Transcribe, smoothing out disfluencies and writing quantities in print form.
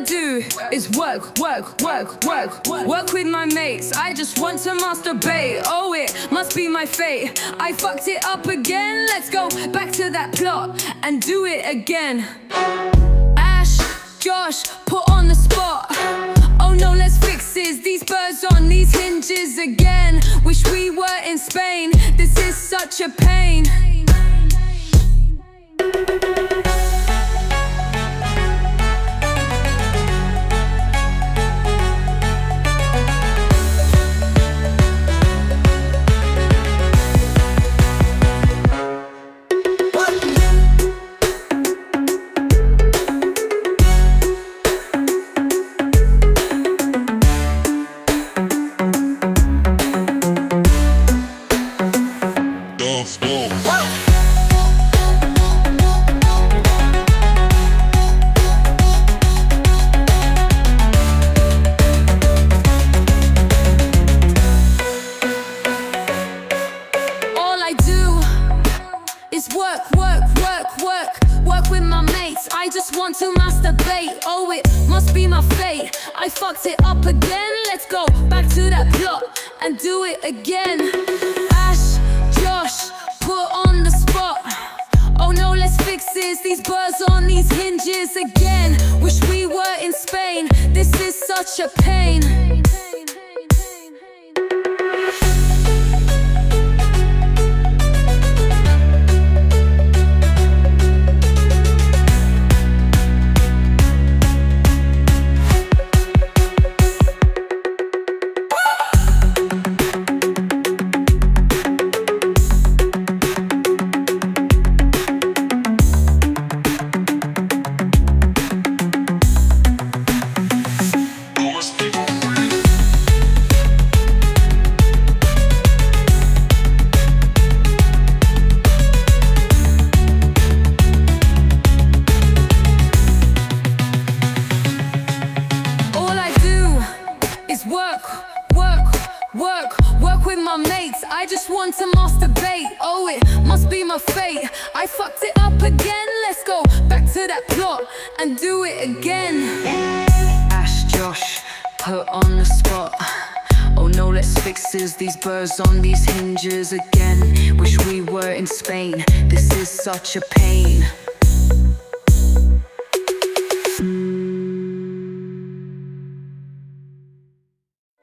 do is work, work, work, work, work with my mates. I just want to masturbate. Oh, it must be my fate. I fucked it up again. Let's go back to that plot and do it again. Ash, Josh, put on the spot. Oh no, let's fix this. These birds on these hinges again. Wish we were in Spain. This is such a pain. Work, work, work, work, work with my mates. I just want to masturbate. Oh, it must be my fate. I fucked it up again. Let's go back to that plot and do it again. Ash, Josh, put on the spot. Oh no, let's fix this. These birds on these hinges again. Wish we were in Spain. This is such a pain. Work, work, work, work with my mates. I just want to masturbate. Oh, it must be my fate. I fucked it up again. Let's go back to that plot and do it again. Ash, Josh, put on the spot. Oh no, let's fix this. These birds on these hinges again. Wish we were in Spain. This is such a pain.